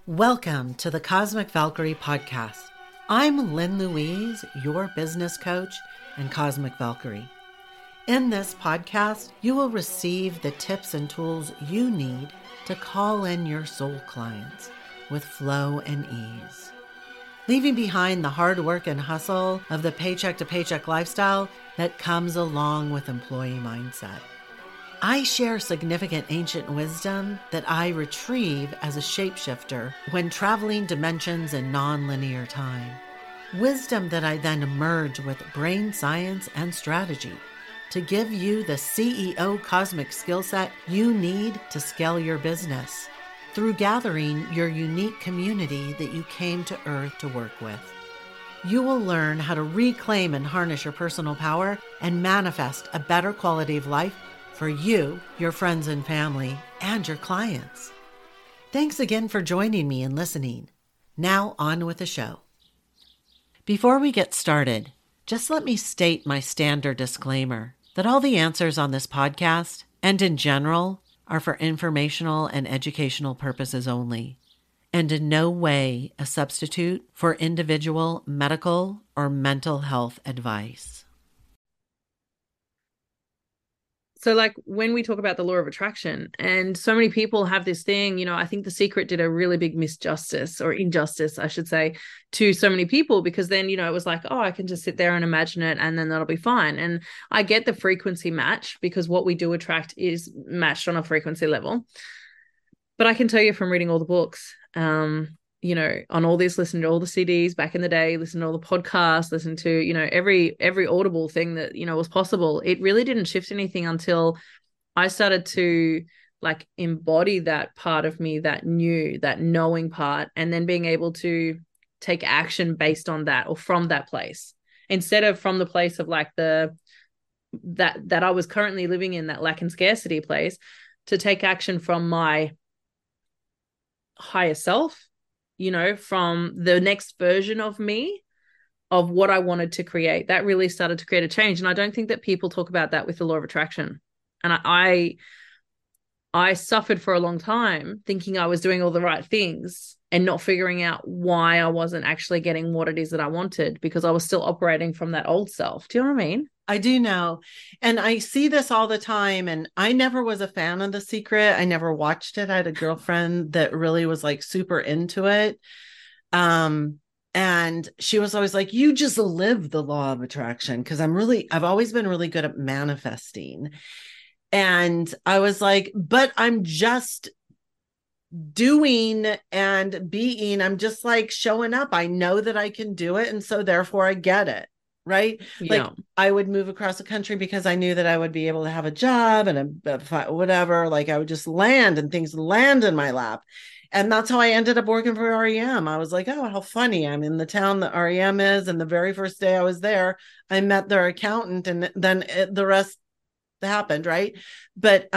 Welcome to the Cosmic Valkyrie podcast. I'm Lynn Louise, your business coach and Cosmic Valkyrie. In this podcast, you will receive the tips and tools you need to call in your soul clients with flow and ease. Leaving behind the hard work and hustle of the paycheck to paycheck lifestyle that comes along with employee mindset. I share significant ancient wisdom that I retrieve as a shapeshifter when traveling dimensions in non-linear time. Wisdom that I then merge with brain science and strategy to give you the CEO cosmic skill set you need to scale your business through gathering your unique community that you came to Earth to work with. You will learn how to reclaim and harness your personal power and manifest a better quality of life for you, your friends and family, and your clients. Thanks again for joining me and listening. Now on with the show. Before we get started, just let me state my standard disclaimer that all the answers on this podcast and in general are for informational and educational purposes only, and in no way a substitute for individual medical or mental health advice. So like when we talk about the law of attraction, and so many people have this thing, I think The Secret did a really big injustice, I should say, to so many people, because then, it was like, oh, I can just sit there and imagine it and then that'll be fine. And I get the frequency match because what we do attract is matched on a frequency level. But I can tell you from reading all the books, on all this, listen to all the CDs back in the day, listen to all the podcasts, listen to, every Audible thing that, was possible. It really didn't shift anything until I started to embody that part of me, that knowing part, and then being able to take action based on that or from that place, instead of from the place of that I was currently living in, that lack and scarcity place, to take action from my higher self, from the next version of me, of what I wanted to create. That really started to create a change. And I don't think that people talk about that with the law of attraction. And I suffered for a long time thinking I was doing all the right things and not figuring out why I wasn't actually getting what it is that I wanted, because I was still operating from that old self. Do you know what I mean? I do know. And I see this all the time. And I never was a fan of The Secret. I never watched it. I had a girlfriend that really was super into it. And she was always like, you just live the law of attraction. Cause I've always been really good at manifesting. And I was like, but I'm just doing and being, I'm just showing up. I know that I can do it. And so therefore I get it. Right. Yeah. I would move across the country because I knew that I would be able to have a job and whatever. I would just land and things land in my lap. And that's how I ended up working for REM. I was like, oh, how funny. I'm in the town that REM is. And the very first day I was there, I met their accountant, and then the rest happened. Right. But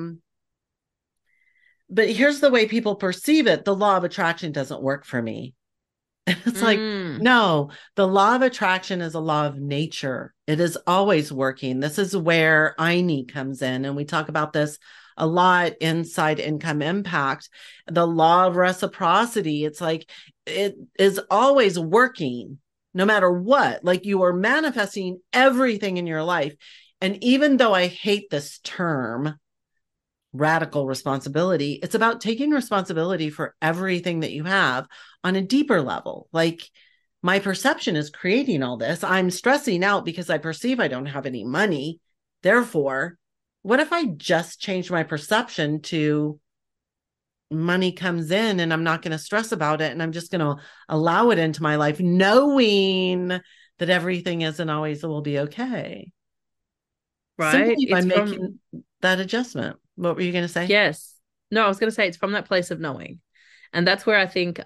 here's the way people perceive it. The law of attraction doesn't work for me. It's no, the law of attraction is a law of nature. It is always working. This is where INI comes in. And we talk about this a lot inside Income Impact. The law of reciprocity. It's it is always working no matter what. You are manifesting everything in your life. And even though I hate this term, radical responsibility, it's about taking responsibility for everything that you have on a deeper level. My perception is creating all this. I'm stressing out because I perceive I don't have any money. Therefore, what if I just change my perception to money comes in and I'm not going to stress about it, and I'm just going to allow it into my life, knowing that everything isn't always will be okay. Right. Simply by making that adjustment. What were you going to say? Yes. No, I was going to say it's from that place of knowing. And that's where I think,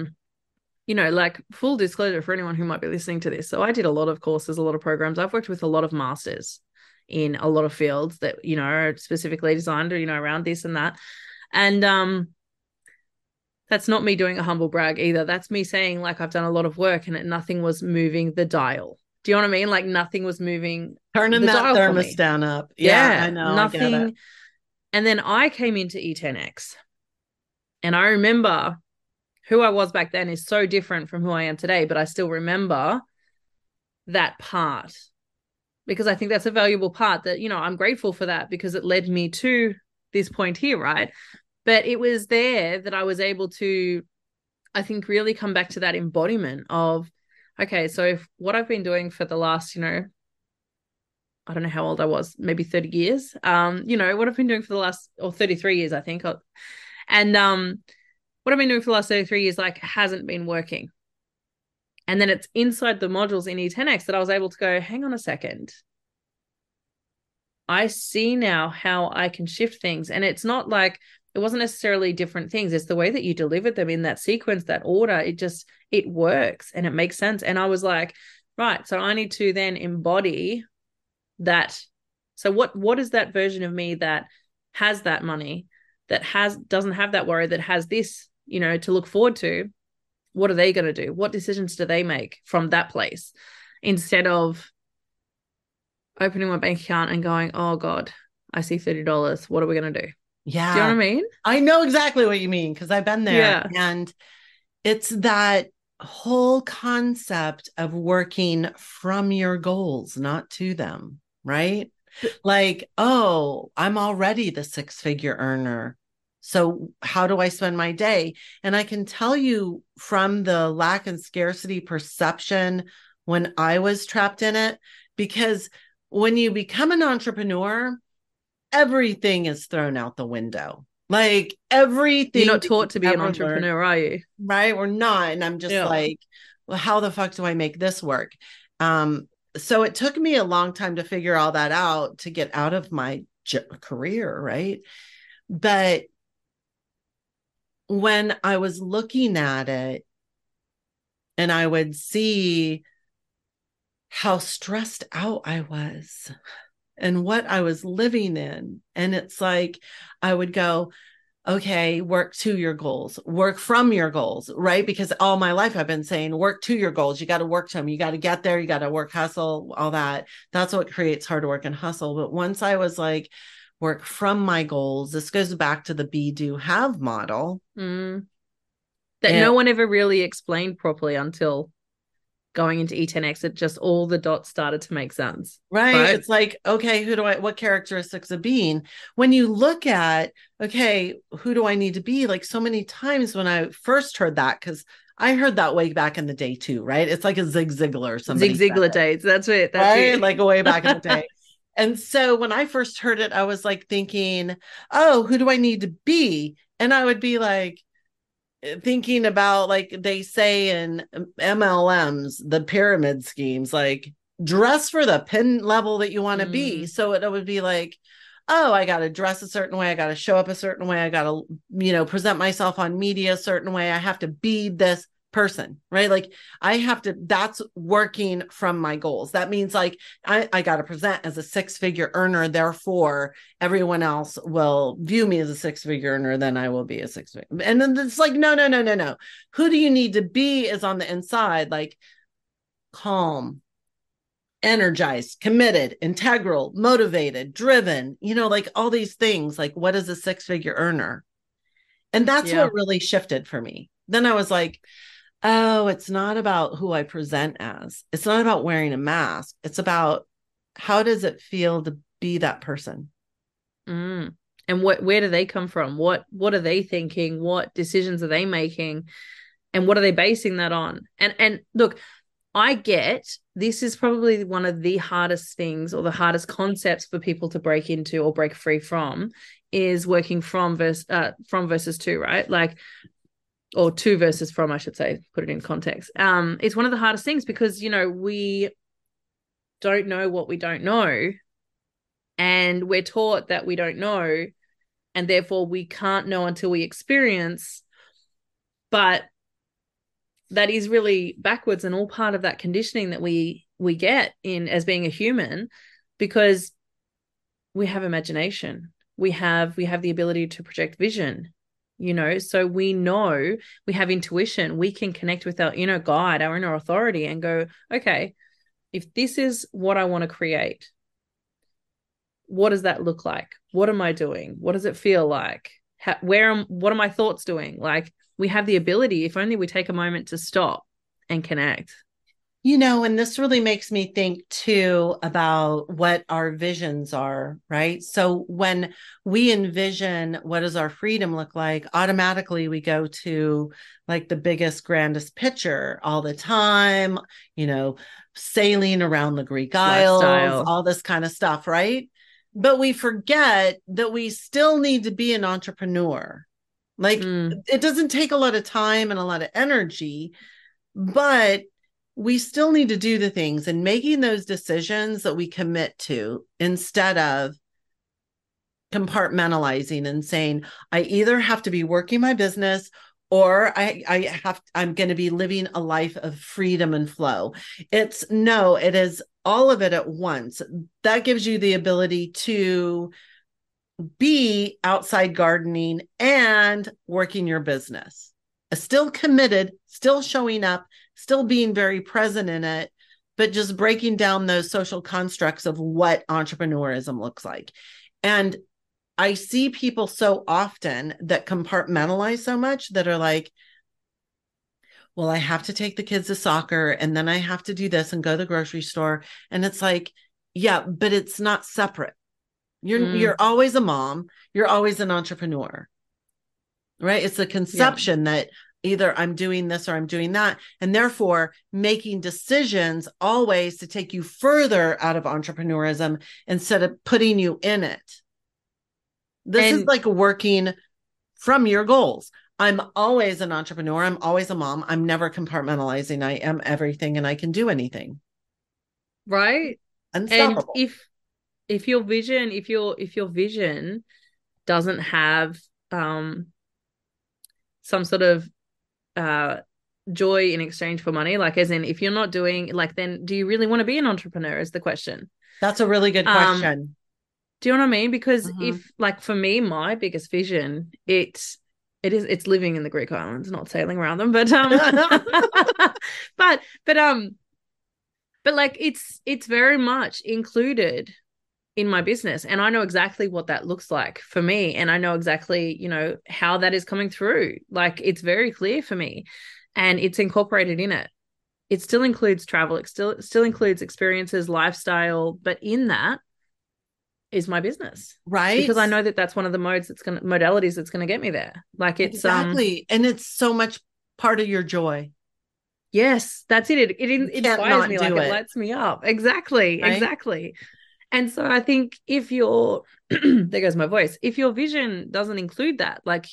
full disclosure for anyone who might be listening to this. So I did a lot of courses, a lot of programs. I've worked with a lot of masters in a lot of fields that, are specifically designed, around this and that. And that's not me doing a humble brag either. That's me saying I've done a lot of work and nothing was moving the dial. Do you know what I mean? Nothing was moving. Turning that thermostat up. Yeah, I know. Nothing. I get it. And then I came into E10X, and I remember who I was back then is so different from who I am today, but I still remember that part because I think that's a valuable part that, I'm grateful for that because it led me to this point here, right? But it was there that I was able to, I think, really come back to that embodiment of, okay, so if what I've been doing for the last, I don't know how old I was, maybe 30 years, what I've been doing for the last, or 33 years, I think. And what I've been doing for the last 33 years, like, hasn't been working. And then it's inside the modules in E10X that I was able to go, hang on a second. I see now how I can shift things. And it's not like, it wasn't necessarily different things. It's the way that you delivered them in that sequence, that order. It works and it makes sense. And I was like, right, so I need to then embody that. So what is that version of me that has that money, that doesn't have that worry, that has this, to look forward to? What are they going to do? What decisions do they make from that place instead of opening my bank account and going, oh God, I see $30. What are we going to do? Yeah. Do you know what I mean? I know exactly what you mean because I've been there. Yeah. And it's that whole concept of working from your goals, not to them, right? Like, oh, I'm already the six-figure earner. So how do I spend my day? And I can tell you from the lack and scarcity perception when I was trapped in it, because when you become an entrepreneur, everything is thrown out the window. Like everything. You're not taught to be an entrepreneur, are you? Right? We're not. And I'm just like, well, how the fuck do I make this work? So it took me a long time to figure all that out to get out of my career, right? But when I was looking at it and I would see how stressed out I was and what I was living in, and it's like I would go, okay, work to your goals, work from your goals, right? Because all my life I've been saying, work to your goals. You got to work to them. You got to get there. You got to work, hustle, all that. That's what creates hard work and hustle. But once I was like, work from my goals, this goes back to the be, do, have model. That no one ever really explained properly until going into E10X. It just, all the dots started to make sense. Right? It's like, okay, what characteristics of being? When you look at, okay, who do I need to be? Like so many times when I first heard that, because I heard that way back in the day too, right? It's like a Zig Ziglar. Zig Ziglar days. That's it. That's right? It. Like way back in the day. And so when I first heard it, I was like thinking, oh, who do I need to be? And I would be like, thinking about, like they say in MLMs, the pyramid schemes, like dress for the pin level that you want to be. So it would be like, oh, I got to dress a certain way. I got to show up a certain way. I got to, present myself on media a certain way. I have to be this person, right? Like I have to, that's working from my goals. That means like I got to present as a six-figure earner. Therefore, everyone else will view me as a six-figure earner. Then I will be a six-figure. And then it's like, no. Who do you need to be is on the inside, like calm, energized, committed, integral, motivated, driven, like all these things. Like what is a six-figure earner? And that's what really shifted for me. Then I was like, oh, it's not about who I present as. It's not about wearing a mask. It's about how does it feel to be that person? And where do they come from? What are they thinking? What decisions are they making? And what are they basing that on? And look, I get this is probably one of the hardest things or the hardest concepts for people to break into or break free from is working from versus to, right? Like, or to versus from, I should say, put it in context. It's one of the hardest things because, we don't know what we don't know. And we're taught that we don't know. And therefore we can't know until we experience. But that is really backwards and all part of that conditioning that we get in as being a human, because we have imagination. We have the ability to project vision. So we know, we have intuition, we can connect with our inner guide, our inner authority and go, okay, if this is what I want to create, what does that look like? What am I doing? What does it feel like? What are my thoughts doing? Like, we have the ability, if only we take a moment to stop and connect. And this really makes me think too about what our visions are, right? So when we envision what does our freedom look like, automatically we go to like the biggest, grandest picture all the time, sailing around the Greek Isles, Lifestyle. all this kind of stuff, right? But we forget that we still need to be an entrepreneur. Like it doesn't take a lot of time and a lot of energy, but we still need to do the things and making those decisions that we commit to instead of compartmentalizing and saying, I either have to be working my business or I'm going to be living a life of freedom and flow. It is all of it at once. That gives you the ability to be outside gardening and working your business. Still committed, still showing up, still being very present in it, but just breaking down those social constructs of what entrepreneurism looks like. And I see people so often that compartmentalize so much that are like, well, I have to take the kids to soccer and then I have to do this and go to the grocery store. And it's like, yeah, but it's not separate. You're always a mom. You're always an entrepreneur, right? It's a conception that either I'm doing this or I'm doing that. And therefore making decisions always to take you further out of entrepreneurism instead of putting you in it. This is like working from your goals. I'm always an entrepreneur. I'm always a mom. I'm never compartmentalizing. I am everything and I can do anything. Right. Unstoppable. And if your vision doesn't have some sort of joy in exchange for money, like as in if you're not doing like, then do you really want to be an entrepreneur is the question. That's a really good question. Do you know what I mean? Because if like for me, my biggest vision, it's living in the Greek islands, not sailing around them, but but like it's very much included in my business, and I know exactly what that looks like for me, and I know exactly how that is coming through. Like it's very clear for me, and it's incorporated in it. It still includes travel, it still includes experiences, lifestyle, but in that is my business, right? Because I know that that's one of the modalities that's going to get me there. Like it's exactly, and it's so much part of your joy. Yes, that's it. It inspires me, like it lights me up. Exactly, right? Exactly. And so I think if there goes my voice. If your vision doesn't include that, like,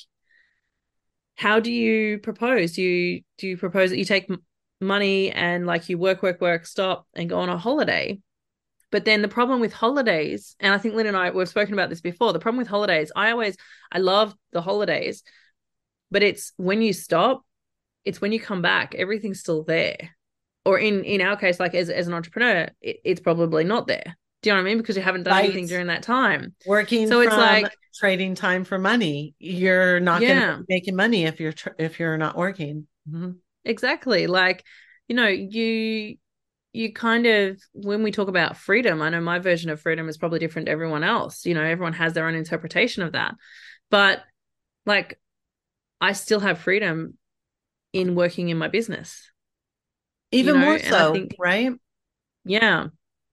how do you propose? Do you propose that you take money and like you work, stop and go on a holiday? But then the problem with holidays, and I think Lynn and I, we've spoken about this before, the problem with holidays, I love the holidays, but it's when you stop, it's when you come back, everything's still there. Or in our case, like as an entrepreneur, it's probably not there. Do you know what I mean? Because you haven't done anything during that time. Working so it's like trading time for money. You're not going to be making money if you're not working. Mm-hmm. Exactly. Like, you kind of, when we talk about freedom, I know my version of freedom is probably different to everyone else. Everyone has their own interpretation of that. But like, I still have freedom in working in my business. Even more so, think, right? Yeah.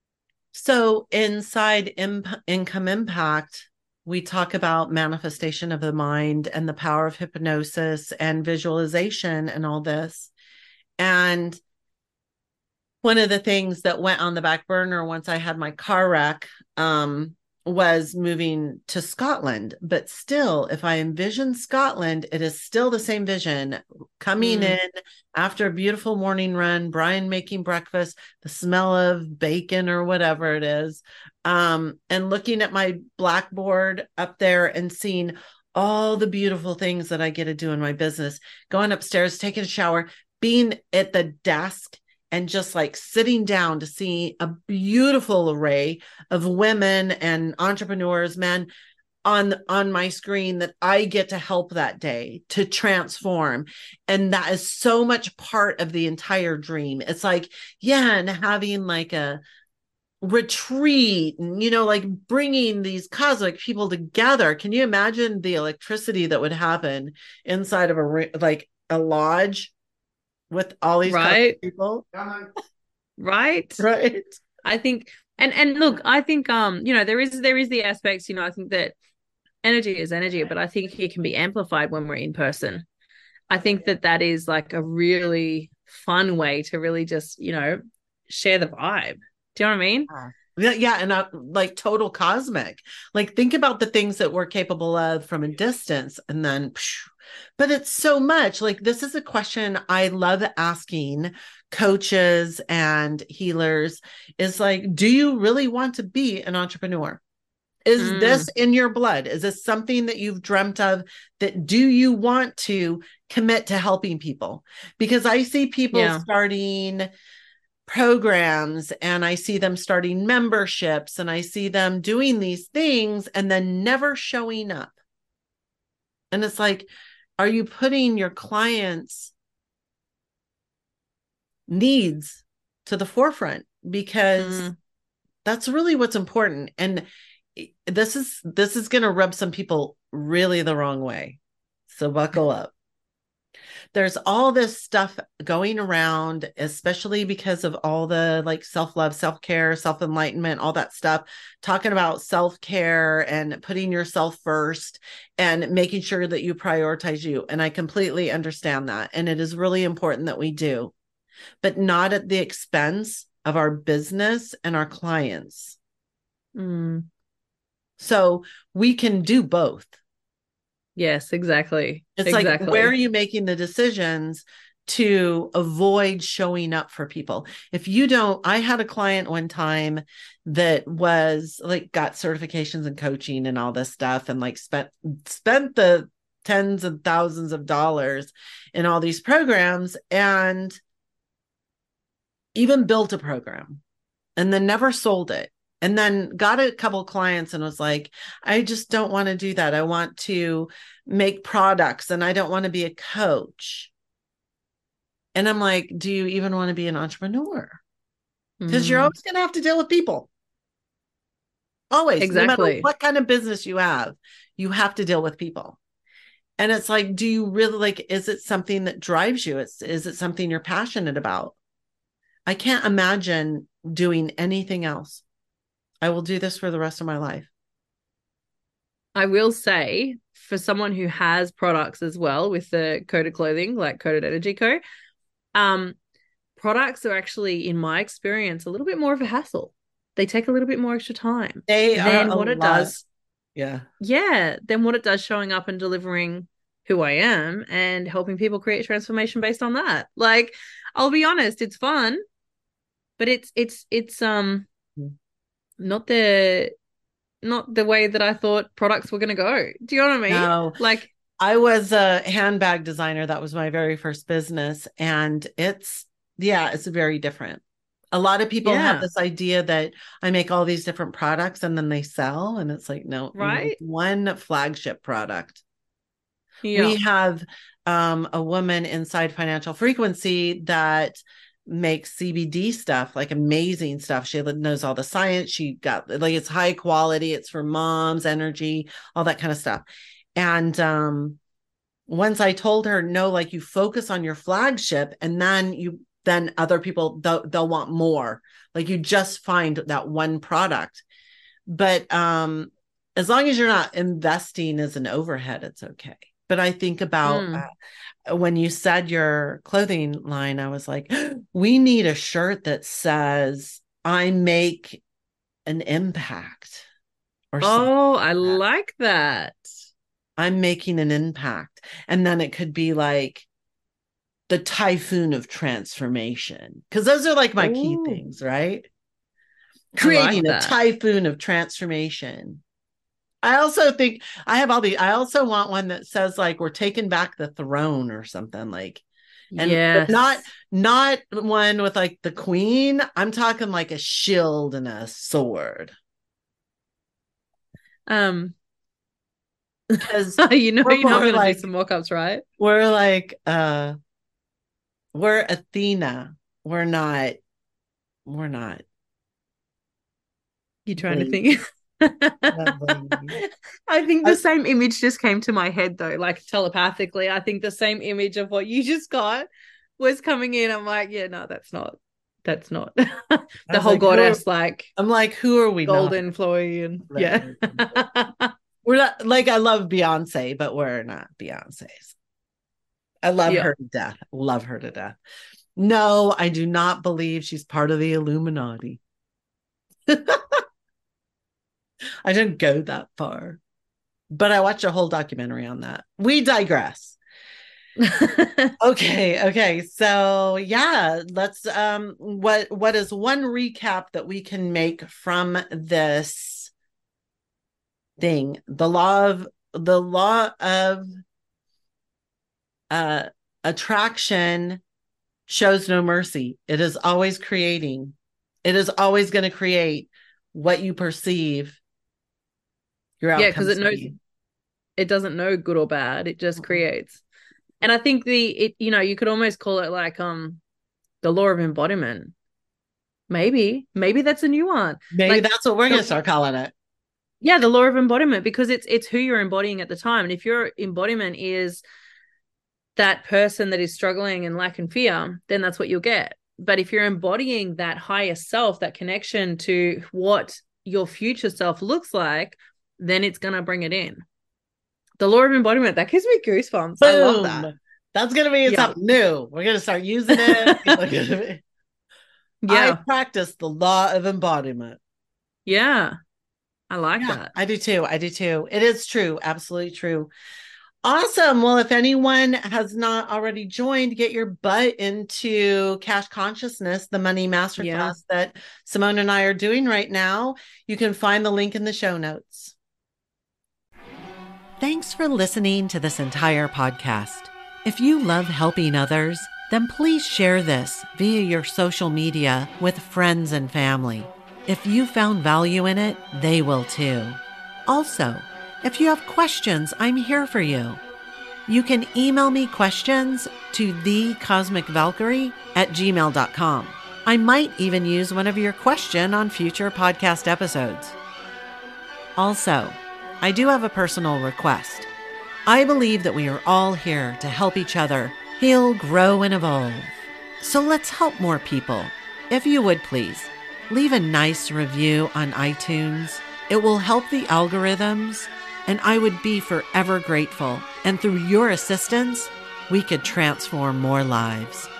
So inside Income Impact, we talk about manifestation of the mind and the power of hypnosis and visualization and all this. And one of the things that went on the back burner once I had my car wreck was moving to Scotland. But still, if I envision Scotland, it is still the same vision. Coming in after a beautiful morning run, Brian making breakfast, the smell of bacon or whatever it is, and looking at my blackboard up there and seeing all the beautiful things that I get to do in my business, going upstairs, taking a shower, being at the desk, and just like sitting down to see a beautiful array of women and entrepreneurs, men on my screen that I get to help that day to transform. And that is so much part of the entire dream. It's like, yeah, and having like a retreat and, like bringing these cosmic people together. Can you imagine the electricity that would happen inside of like a lodge with all these Right. cosmic people? Right. Right. I think, and look, I think, there is the aspects, I think that energy is energy, but I think it can be amplified when we're in person. I think that is like a really fun way to really just, share the vibe. Do you know what I mean? Yeah, yeah, and like total cosmic. Like think about the things that we're capable of from a distance, and then, but it's so much. Like this is a question I love asking coaches and healers. Is like, do you really want to be an entrepreneur? Is this in your blood? Is this something that you've dreamt of? That do you want to commit to helping people? Because I see people starting programs and I see them starting memberships and I see them doing these things and then never showing up. And it's like, are you putting your clients' needs to the forefront? Because that's really what's important. And this is going to rub some people really the wrong way. So buckle up. There's all this stuff going around, especially because of all the like self-love, self-care, self-enlightenment, all that stuff, talking about self-care and putting yourself first and making sure that you prioritize you. And I completely understand that. And it is really important that we do, but not at the expense of our business and our clients. So we can do both. Yes, exactly. It's like, where are you making the decisions to avoid showing up for people? If you don't, I had a client one time that was like, got certifications in coaching and all this stuff and like spent the tens of thousands of dollars in all these programs and even built a program and then never sold it. And then got a couple clients and was like, I just don't want to do that. I want to make products and I don't want to be a coach. And I'm like, do you even want to be an entrepreneur? Because you're always going to have to deal with people. Always. Exactly. No matter what kind of business you have to deal with people. And it's like, do you really like, is it something that drives you? Is it something you're passionate about? I can't imagine doing anything else. I will do this for the rest of my life. I will say, for someone who has products as well with the Coded Clothing, like Coded Energy Co., products are actually, in my experience, a little bit more of a hassle. They take a little bit more extra time. Then what it does showing up and delivering who I am and helping people create transformation based on that. Like, I'll be honest, it's fun, but it's not the way that I thought products were going to go. Do you know what I mean? No. Like, I was a handbag designer. That was my very first business. And it's very different. A lot of people have this idea that I make all these different products and then they sell. And it's like, no, right? One flagship product. Yeah. We have a woman inside Financial Frequency that makes CBD stuff, like amazing stuff. She knows all the science. She got like, it's high quality. It's for moms, energy, all that kind of stuff. And once I told her, no, like you focus on your flagship and then other people, they'll want more. Like you just find that one product. But as long as you're not investing as an overhead, it's okay. But I think about when you said your clothing line, I was like, we need a shirt that says, I make an impact. Or something I like that. I'm making an impact. And then it could be like the typhoon of transformation. Because those are like my key things, right? Creating a typhoon of transformation. I also think I also want one that says like we're taking back the throne or something like, and not one with like the queen. I'm talking like a shield and a sword. Because you're not going to do some mock-ups, right? We're like we're Athena. We're not You trying to think? I think the same image just came to my head though, like telepathically. I think the same image of what you just got was coming in. I'm like, yeah, no, that's not. The whole like, goddess, like I'm like, who are we? Golden Florian. Yeah. We're not like, I love Beyonce, but we're not Beyonce's. I love her to death. Love her to death. No, I do not believe she's part of the Illuminati. I didn't go that far, but I watched a whole documentary on that. We digress. Okay. So yeah, let's what is one recap that we can make from this thing? The law of attraction shows no mercy. It is always creating. It is always going to create what you perceive. Your outcomes. Yeah, because it doesn't know good or bad. It just creates. And I think you could almost call it like the law of embodiment. Maybe that's a new one. Maybe like, that's what we're going to start calling it. Yeah, the law of embodiment, because it's who you're embodying at the time. And if your embodiment is that person that is struggling and lack and fear, then that's what you'll get. But if you're embodying that higher self, that connection to what your future self looks like, then it's going to bring it in. The law of embodiment, that gives me goosebumps. Boom. I love that. That's going to be something new. We're going to start using it. I practice the law of embodiment. Yeah. I like that. I do too. It is true. Absolutely true. Awesome. Well, if anyone has not already joined, get your butt into Cash Consciousness, the money masterclass that Simone and I are doing right now. You can find the link in the show notes. Thanks for listening to this entire podcast. If you love helping others, then please share this via your social media with friends and family. If you found value in it, they will too. Also, if you have questions, I'm here for you. You can email me questions to thecosmicvalkyrie@gmail.com. I might even use one of your questions on future podcast episodes. Also, I do have a personal request. I believe that we are all here to help each other heal, grow, and evolve. So let's help more people. If you would please, leave a nice review on iTunes. It will help the algorithms, and I would be forever grateful. And through your assistance, we could transform more lives.